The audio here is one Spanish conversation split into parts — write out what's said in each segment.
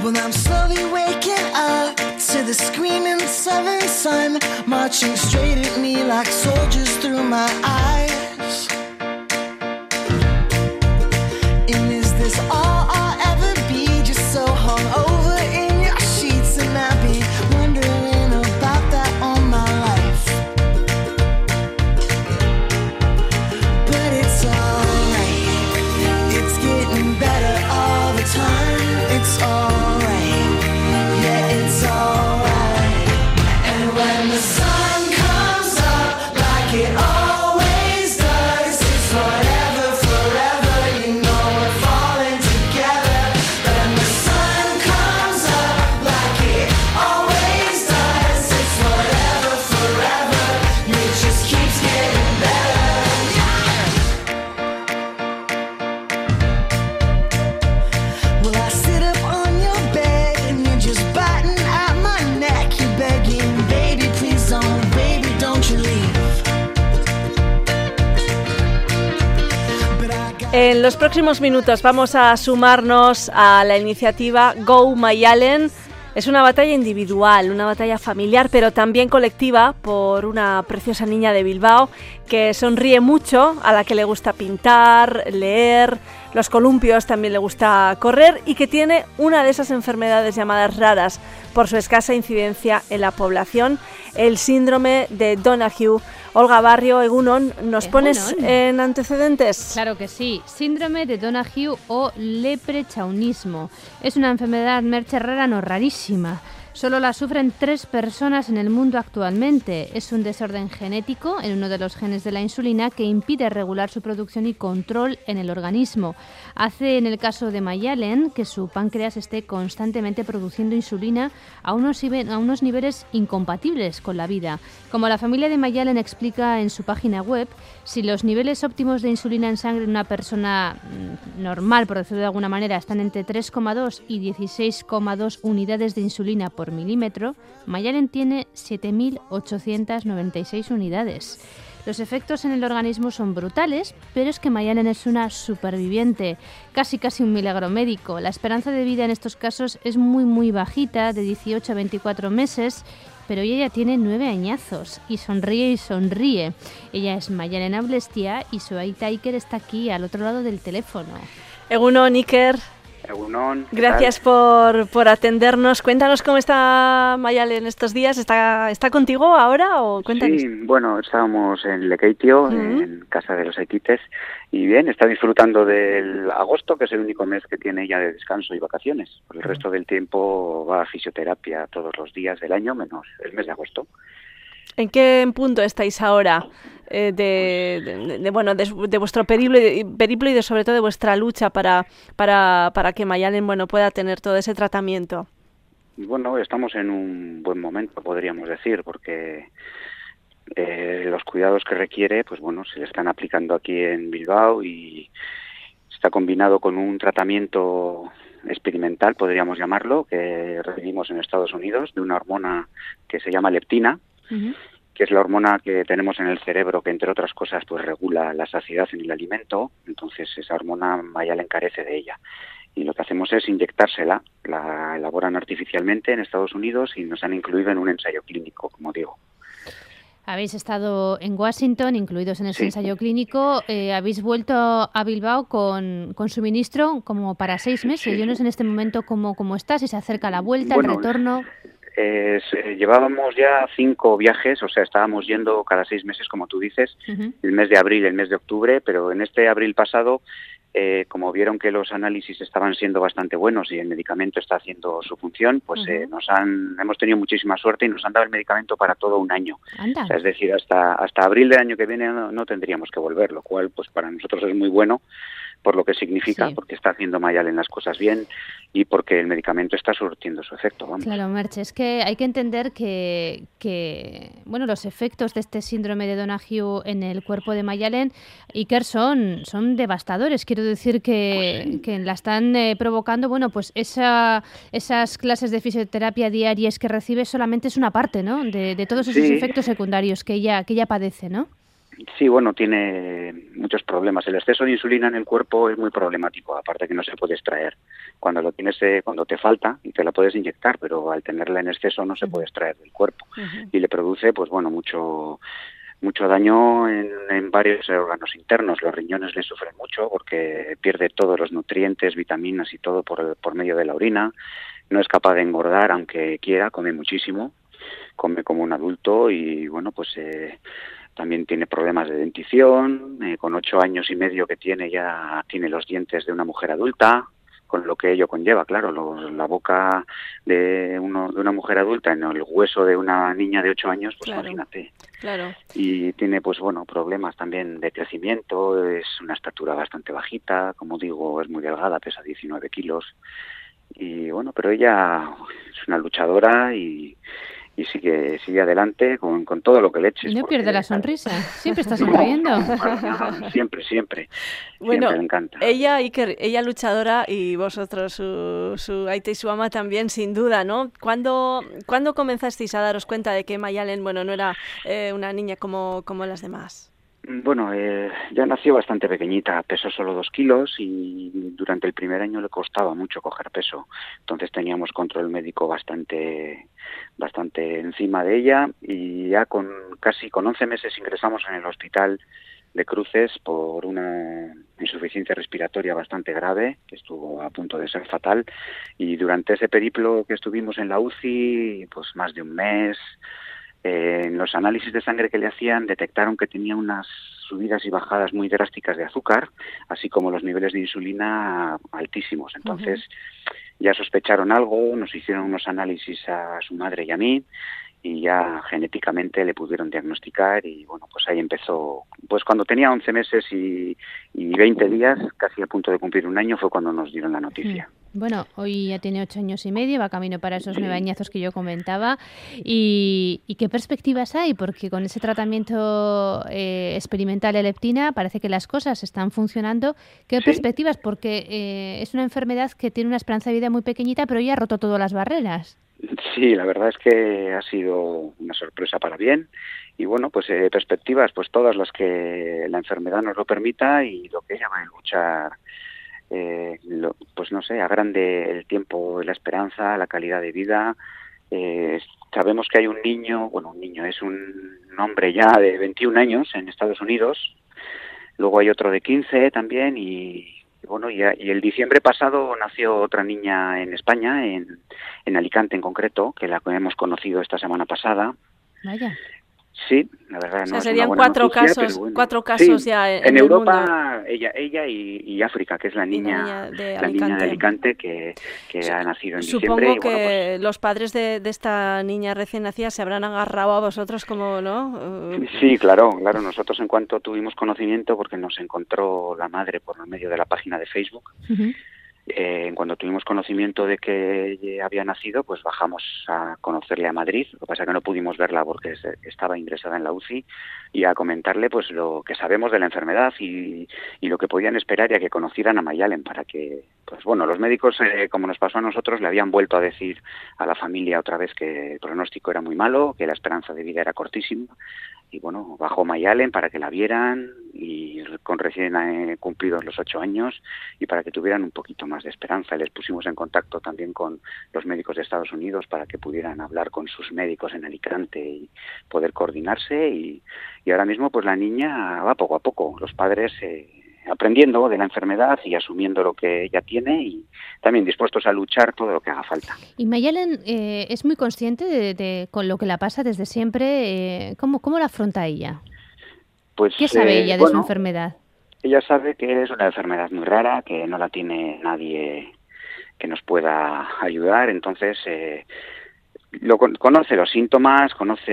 Well, I'm slowly waking up to the screaming southern sun marching straight at me like soldiers through my eyes. And is this all I'll ever be? Just so hung over in your sheets, and I'll be wondering about that all my life. But it's alright, it's getting better all the time. It's alright, yeah, it's alright. And when the sun comes up like it always does, it's forever, forever, you know we're falling together. When the sun comes up like it always does, it's forever, forever, it just keeps getting better. Well, I sit up on your bed and you're just biting at my neck. You're begging, baby, please don't, baby, don't you leave. But I got En los próximos minutos vamos a sumarnos a la iniciativa Go Mayalen. Es una batalla individual, una batalla familiar, pero también colectiva por una preciosa niña de Bilbao que sonríe mucho, a la que le gusta pintar, leer, los columpios, también le gusta correr y que tiene una de esas enfermedades llamadas raras por su escasa incidencia en la población, el síndrome de Donahue. Olga Barrio, Egunon, ¿nos pones en antecedentes? Claro que sí. Síndrome de Donahue o leprechaunismo. Es una enfermedad, Merche, rara, no rarísima. Solo la sufren 3 personas en el mundo actualmente. Es un desorden genético en uno de los genes de la insulina que impide regular su producción y control en el organismo. Hace, en el caso de Mayalen, que su páncreas esté constantemente produciendo insulina a unos niveles incompatibles con la vida. Como la familia de Mayalen explica en su página web, si los niveles óptimos de insulina en sangre en una persona normal, por decirlo de alguna manera, están entre 3,2 y 16,2 unidades de insulina por milímetro, Mayalen tiene 7.896 unidades. Los efectos en el organismo son brutales, pero es que Mayalen es una superviviente, casi un milagro médico. La esperanza de vida en estos casos es muy bajita, de 18 a 24 meses, pero ella tiene 9 añazos y sonríe. Ella es Mayalen Ablestia y su aita Iker está aquí, al otro lado del teléfono. Egunon, Iker. Egunon, Gracias por atendernos. Cuéntanos cómo está Mayalen estos días. ¿Está contigo ahora o cuéntanos? Sí, bueno, estábamos en Lekeitio, en casa de los Aikites, y bien, está disfrutando del agosto, que es el único mes que tiene ella de descanso y vacaciones. Por el resto del tiempo va a fisioterapia todos los días del año, menos el mes de agosto. ¿En qué punto estáis ahora de vuestro periplo y de sobre todo de vuestra lucha para que Mayalen pueda tener todo ese tratamiento? Bueno, estamos en un buen momento, podríamos decir, porque los cuidados que requiere, pues bueno, se le están aplicando aquí en Bilbao y está combinado con un tratamiento experimental, podríamos llamarlo, que recibimos en Estados Unidos, de una hormona que se llama leptina, que es la hormona que tenemos en el cerebro, que entre otras cosas pues regula la saciedad en el alimento. Entonces esa hormona Mayalen carece de ella. Y lo que hacemos es inyectársela, la elaboran artificialmente en Estados Unidos y nos han incluido en un ensayo clínico, como digo. Habéis estado en Washington, incluidos en ese ensayo clínico. Habéis vuelto a Bilbao con suministro como para 6 meses. Sí. Yo no sé en este momento cómo está, si se acerca la vuelta, el retorno. Llevábamos ya 5 viajes, o sea, estábamos yendo cada 6 meses, como tú dices, el mes de abril, el mes de octubre, pero en este abril pasado, como vieron que los análisis estaban siendo bastante buenos y el medicamento está haciendo su función, pues hemos tenido muchísima suerte y nos han dado el medicamento para todo un año. O sea, es decir, hasta abril del año que viene no tendríamos que volver, lo cual pues para nosotros es muy bueno, por lo que significa, porque está haciendo Mayalen las cosas bien y porque el medicamento está surtiendo su efecto. Vamos. Claro, Merche, es que hay que entender que los efectos de este síndrome de Donahue en el cuerpo de Mayalen, Iker, son devastadores. Quiero decir que la están provocando, esas clases de fisioterapia diarias que recibe solamente es una parte, ¿no? De todos esos efectos secundarios que ella padece, ¿no? Sí, bueno, tiene muchos problemas. El exceso de insulina en el cuerpo es muy problemático, aparte que no se puede extraer. Cuando lo tienes, cuando te falta, y te la puedes inyectar, pero al tenerla en exceso no se puede extraer del cuerpo. Y le produce, pues bueno, mucho daño en varios órganos internos. Los riñones le sufren mucho porque pierde todos los nutrientes, vitaminas y todo por medio de la orina. No es capaz de engordar, aunque quiera, come muchísimo, come como un adulto y bueno, pues también tiene problemas de dentición. Con 8 años y medio que tiene ya tiene los dientes de una mujer adulta, con lo que ello conlleva, claro, la boca de una mujer adulta en el hueso de una niña de 8 años, pues Claro, imagínate. claro. Y tiene, pues bueno, problemas también de crecimiento, es una estatura bastante bajita, como digo, es muy delgada, pesa 19 kilos. Y bueno, pero ella es una luchadora y sigue adelante con todo lo que le eches. No porque, pierde la sonrisa, siempre está sonriendo. Siempre. Bueno, Siempre le encanta. ella, Iker, ella luchadora y vosotros, su aita y su ama también, sin duda, ¿no? ¿Cuándo comenzasteis a daros cuenta de que Mayalen, bueno, no era una niña como las demás? Bueno, ya nació bastante pequeñita, pesó solo 2 kilos y durante el primer año le costaba mucho coger peso. Entonces teníamos control médico bastante encima de ella y ya casi con 11 meses ingresamos en el hospital de Cruces por una insuficiencia respiratoria bastante grave, que estuvo a punto de ser fatal. Y durante ese periplo que estuvimos en la UCI, pues más de un mes, en los análisis de sangre que le hacían detectaron que tenía unas subidas y bajadas muy drásticas de azúcar, así como los niveles de insulina altísimos. Entonces ya sospecharon algo, nos hicieron unos análisis a su madre y a mí y ya genéticamente le pudieron diagnosticar y bueno, pues ahí empezó. Pues cuando tenía 11 meses y 20 días, casi a punto de cumplir un año, fue cuando nos dieron la noticia. Bueno, hoy ya tiene 8 años y medio, va camino para esos 9 añazos que yo comentaba. ¿Y qué perspectivas hay? Porque con ese tratamiento experimental de leptina parece que las cosas están funcionando. ¿Qué perspectivas? Porque es una enfermedad que tiene una esperanza de vida muy pequeñita, pero ya ha roto todas las barreras. Sí, la verdad es que ha sido una sorpresa para bien y bueno, pues perspectivas, pues todas las que la enfermedad nos lo permita y lo que ella va a luchar, pues no sé, agrande el tiempo, la esperanza, la calidad de vida. Sabemos que hay un niño, es un hombre ya de 21 años en Estados Unidos, luego hay otro de 15 también y el diciembre pasado nació otra niña en España, en Alicante en concreto, que la hemos conocido esta semana pasada. Vaya. Sí, la verdad, O sea, no serían es una buena noticia, cuatro casos sí, ya en el Europa, mundo. ella y África, que es la niña de Alicante que ha nacido en Supongo diciembre. Y, que los padres de esta niña recién nacida se habrán agarrado a vosotros como, ¿no? Sí, claro, nosotros en cuanto tuvimos conocimiento, porque nos encontró la madre por medio de la página de Facebook, cuando tuvimos conocimiento de que había nacido, pues bajamos a conocerle a Madrid. Lo que pasa es que no pudimos verla porque estaba ingresada en la UCI y a comentarle pues lo que sabemos de la enfermedad y lo que podían esperar y a que conocieran a Mayalen para que, pues bueno, los médicos, como nos pasó a nosotros, le habían vuelto a decir a la familia otra vez que el pronóstico era muy malo, que la esperanza de vida era cortísima. Y bueno, bajó Mayalen para que la vieran y con recién cumplidos los 8 años y para que tuvieran un poquito más de esperanza. Les pusimos en contacto también con los médicos de Estados Unidos para que pudieran hablar con sus médicos en Alicante y poder coordinarse y ahora mismo pues la niña va poco a poco. Los padres aprendiendo de la enfermedad y asumiendo lo que ella tiene y también dispuestos a luchar todo lo que haga falta. Y Mayalen es muy consciente de con lo que la pasa desde siempre. ¿Cómo la afronta ella? Pues, ¿Qué sabe ella de su enfermedad? Ella sabe que es una enfermedad muy rara, que no la tiene nadie que nos pueda ayudar, entonces conoce los síntomas,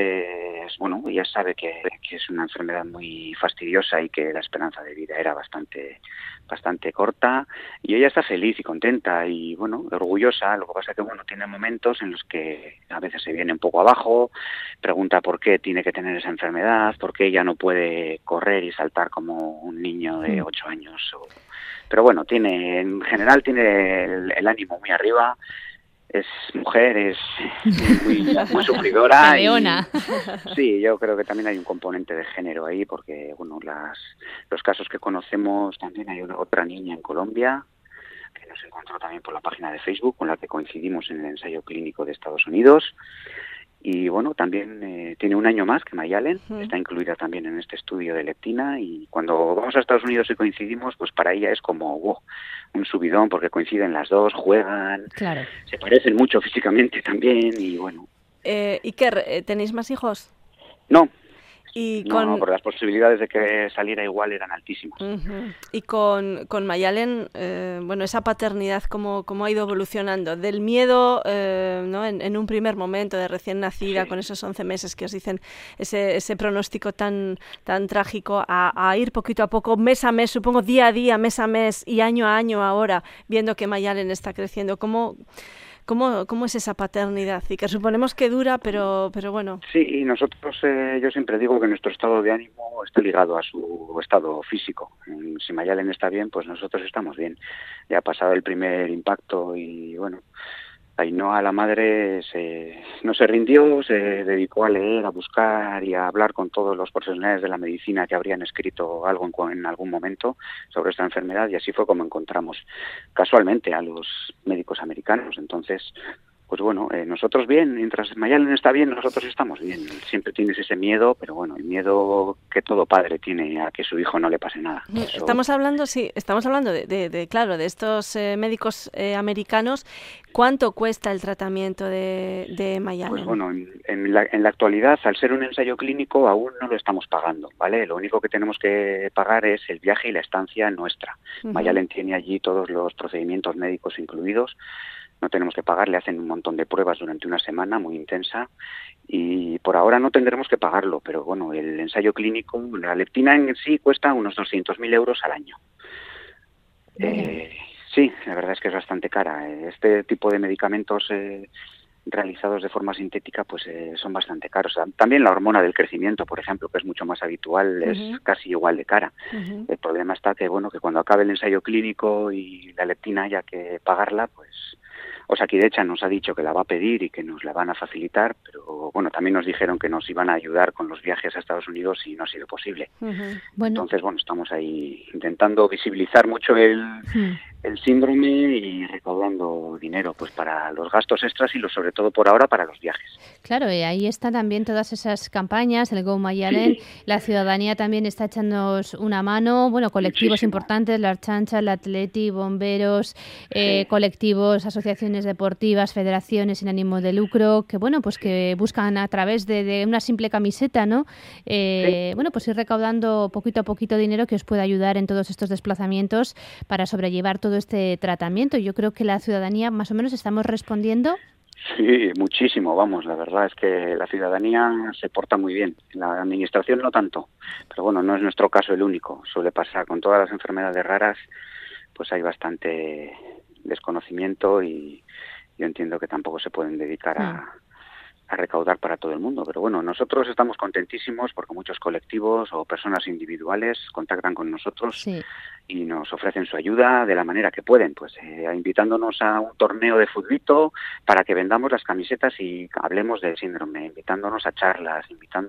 ella sabe que es una enfermedad muy fastidiosa y que la esperanza de vida era bastante corta y ella está feliz y contenta y orgullosa. Lo que pasa es que tiene momentos en los que a veces se viene un poco abajo, pregunta por qué tiene que tener esa enfermedad, por qué ella no puede correr y saltar como un niño de 8 años. Pero en general tiene el ánimo muy arriba. es mujer, es muy sufridora. Leona. Sí, yo creo que también hay un componente de género ahí, porque bueno, los casos que conocemos, también hay otra niña en Colombia que nos encontró también por la página de Facebook, con la que coincidimos en el ensayo clínico de Estados Unidos. Y bueno, también tiene un año más que Mayalen, está incluida también en este estudio de leptina, y cuando vamos a Estados Unidos y coincidimos, pues para ella es como un subidón, porque coinciden las dos, juegan, Claro. se parecen mucho físicamente también, y bueno. Iker, ¿tenéis más hijos? No, Y no, porque las posibilidades de que saliera igual eran altísimas. Y con Mayalen, bueno, esa paternidad, ¿cómo ha ido evolucionando? Del miedo, ¿no? En un primer momento de recién nacida, con esos 11 meses que os dicen ese pronóstico tan trágico, a ir poquito a poco, mes a mes, supongo día a día, mes a mes y año a año ahora, viendo que Mayalen está creciendo. ¿Cómo es esa paternidad? Y que suponemos que dura, pero bueno. Sí, y nosotros, yo siempre digo que nuestro estado de ánimo está ligado a su estado físico. Si Mayalen está bien, pues nosotros estamos bien. Ya ha pasado el primer impacto y bueno, Ainhoa, la madre, no se rindió, se dedicó a leer, a buscar y a hablar con todos los profesionales de la medicina que habrían escrito algo en algún momento sobre esta enfermedad, y así fue como encontramos casualmente a los médicos americanos. Entonces, pues bueno, nosotros bien, mientras Mayalen está bien, nosotros estamos bien. Siempre tienes ese miedo, pero bueno, el miedo que todo padre tiene a que su hijo no le pase nada. Eso... Estamos hablando claro, de estos médicos americanos. ¿Cuánto cuesta el tratamiento de Mayalen? Pues bueno, en la actualidad, al ser un ensayo clínico, aún no lo estamos pagando, ¿vale? Lo único que tenemos que pagar es el viaje y la estancia nuestra. Mayalen tiene allí todos los procedimientos médicos incluidos. No tenemos que pagar, le hacen un montón de pruebas durante una semana muy intensa, y por ahora no tendremos que pagarlo, pero bueno, el ensayo clínico, la leptina en sí cuesta unos 200.000 euros al año. Sí, la verdad es que es bastante cara. Este tipo de medicamentos realizados de forma sintética pues son bastante caros. También la hormona del crecimiento, por ejemplo, que es mucho más habitual, es casi igual de cara. El problema está que bueno, que cuando acabe el ensayo clínico y la leptina haya que pagarla, pues Osakidetza nos ha dicho que la va a pedir y que nos la van a facilitar, pero bueno, también nos dijeron que nos iban a ayudar con los viajes a Estados Unidos y no ha sido posible. Entonces, bueno, estamos ahí intentando visibilizar mucho el síndrome y recaudando dinero pues para los gastos extras y sobre todo por ahora para los viajes. Claro, y ahí están también todas esas campañas, el Go Mayalen, la ciudadanía también está echándonos una mano, bueno, colectivos importantes, la Archancha, el Atleti, bomberos, colectivos, asociaciones deportivas, federaciones sin ánimo de lucro, que bueno, pues que buscan a través de una simple camiseta, ¿no? Bueno, pues ir recaudando poquito a poquito dinero que os pueda ayudar en todos estos desplazamientos para sobrellevar todo este tratamiento. Yo creo que la ciudadanía más o menos estamos respondiendo. Sí, muchísimo, vamos, la verdad es que la ciudadanía se porta muy bien, la administración no tanto, pero bueno, no es nuestro caso el único, suele pasar con todas las enfermedades raras, pues hay bastante desconocimiento y yo entiendo que tampoco se pueden dedicar a recaudar para todo el mundo, pero bueno, nosotros estamos contentísimos porque muchos colectivos o personas individuales contactan con nosotros y nos ofrecen su ayuda de la manera que pueden, pues invitándonos a un torneo de futbito para que vendamos las camisetas y hablemos del síndrome, invitándonos a charlas,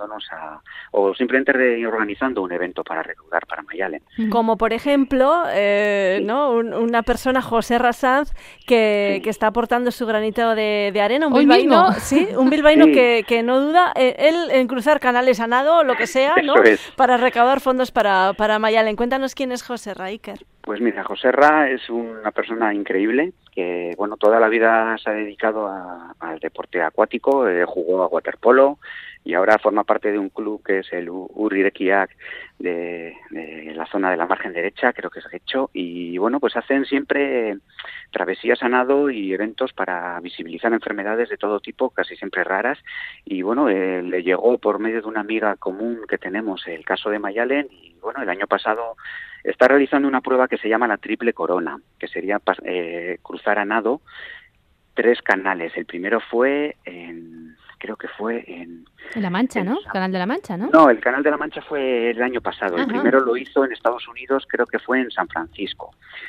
o simplemente organizando un evento para recaudar para Mayalen. Como por ejemplo, ¿no? Una persona, José Sanz, que está aportando su granito de arena, un bilbaíno, un bilbaíno que no duda él en cruzar canales a nado o lo que sea, ¿no? Para recaudar fondos para Mayalen. Cuéntanos quién es José Iker. Pues mira, Joserra es una persona increíble que, bueno, toda la vida se ha dedicado al deporte acuático, jugó a waterpolo y ahora forma parte de un club que es el Urrirekiak de la zona de la margen derecha, creo que es Getxo, y bueno, pues hacen siempre travesías a nado y eventos para visibilizar enfermedades de todo tipo, casi siempre raras, y bueno, le llegó por medio de una amiga común que tenemos el caso de Mayalen, y bueno, el año pasado está realizando una prueba que se llama la triple corona, que sería cruzar a nado 3 canales. El primero fue creo que fue en La Mancha, ¿no? Canal de la Mancha, ¿no? No, el Canal de la Mancha fue el año pasado. El primero lo hizo en Estados Unidos, creo que fue en San Francisco.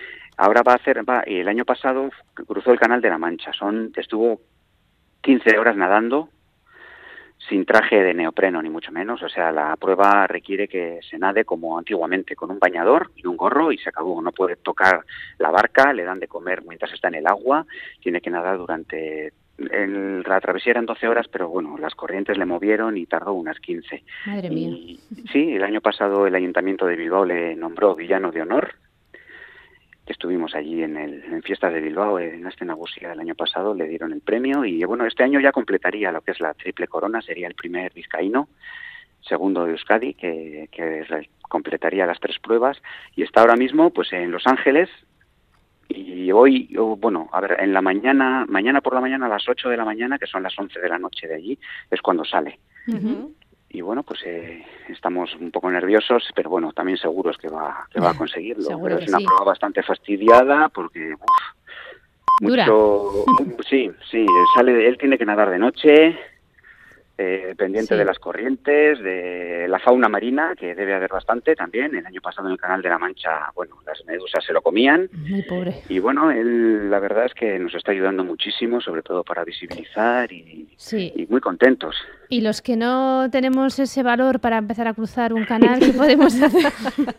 ahora y el año pasado cruzó el Canal de la Mancha. Estuvo 15 horas nadando sin traje de neopreno, ni mucho menos. O sea, la prueba requiere que se nade como antiguamente, con un bañador y un gorro, y se acabó. No puede tocar la barca, le dan de comer mientras está en el agua, tiene que nadar durante... La travesía eran 12 horas, pero bueno, las corrientes le movieron y tardó unas 15. Madre mía. Sí, el año pasado el Ayuntamiento de Bilbao le nombró Villano de Honor. Estuvimos allí en Fiestas de Bilbao, en Aste Nagusia el año pasado, le dieron el premio y bueno, este año ya completaría lo que es la triple corona, sería el primer vizcaíno, segundo de Euskadi, que completaría las 3 pruebas, y está ahora mismo pues en Los Ángeles. Y hoy, bueno, a ver, mañana por la mañana a las 8 de la mañana, que son las 11 de la noche de allí, es cuando sale. Uh-huh. Y bueno, pues estamos un poco nerviosos, pero bueno, también seguros que va a conseguirlo. Seguro pero que es una sí. prueba bastante fastidiada porque... Dura. Sí, él tiene que nadar de noche, pendiente Sí. de las corrientes, de la fauna marina, que debe haber bastante también. El año pasado en el Canal de la Mancha, bueno, las medusas se lo comían. Muy pobre. Y bueno, él la verdad es que nos está ayudando muchísimo, sobre todo para visibilizar Sí. y muy contentos. Y los que no tenemos ese valor para empezar a cruzar un canal, ¿qué podemos hacer?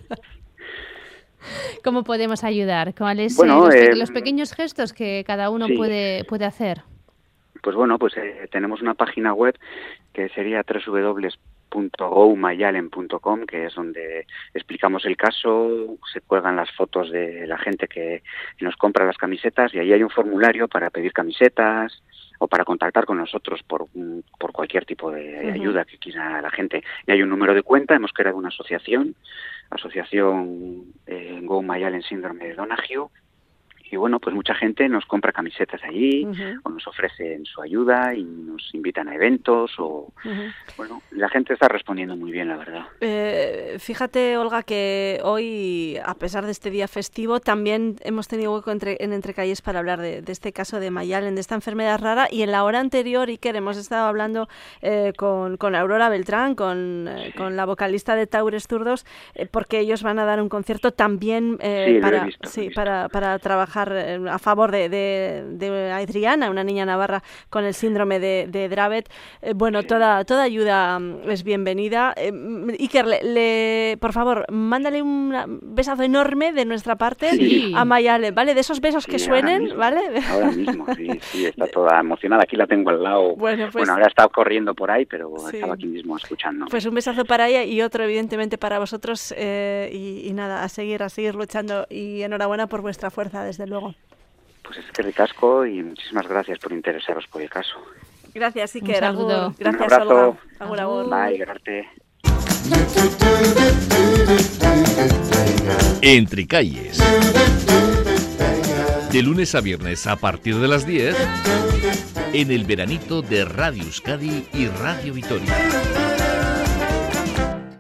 ¿Cómo podemos ayudar? ¿Cuáles Bueno, los pequeños gestos que cada uno sí. puede hacer? Pues bueno, pues tenemos una página web que sería www.gomayalen.com, que es donde explicamos el caso, se cuelgan las fotos de la gente que nos compra las camisetas y ahí hay un formulario para pedir camisetas o para contactar con nosotros por cualquier tipo de ayuda que quiera la gente. Y hay un número de cuenta, hemos creado una asociación Go Mayalen Síndrome de Donahue. Y bueno, pues mucha gente nos compra camisetas allí, o nos ofrecen su ayuda y nos invitan a eventos, bueno, la gente está respondiendo muy bien, la verdad. Fíjate, Olga, que hoy, a pesar de este día festivo, también hemos tenido hueco en Entrecalles para hablar de este caso de Mayalen, de esta enfermedad rara, y en la hora anterior, Iker, hemos estado hablando con Aurora Beltrán, con la vocalista de Taures Zurdos, porque ellos van a dar un concierto también para trabajar a favor de Adriana, una niña navarra con el síndrome de Dravet. Toda ayuda es bienvenida. Iker, por favor, mándale un besazo enorme de nuestra parte a Mayalen, ¿vale? De esos besos que suenen, mismo, ¿vale? Ahora mismo, sí, está toda emocionada. Aquí la tengo al lado. Bueno, ahora está corriendo por ahí, pero estaba aquí mismo escuchando. Pues un besazo para ella y otro, evidentemente, para vosotros. Y nada, a seguir luchando. Y enhorabuena por vuestra fuerza, desde luego. Pues es que ricasco y muchísimas gracias por interesaros por el caso. Gracias, Iker. Un saludo. Agur. Gracias, un abrazo. Olga. Agur. Bye, gracias. Entrecalles. De lunes a viernes a partir de las 10 en el veranito de Radio Euskadi y Radio Vitoria.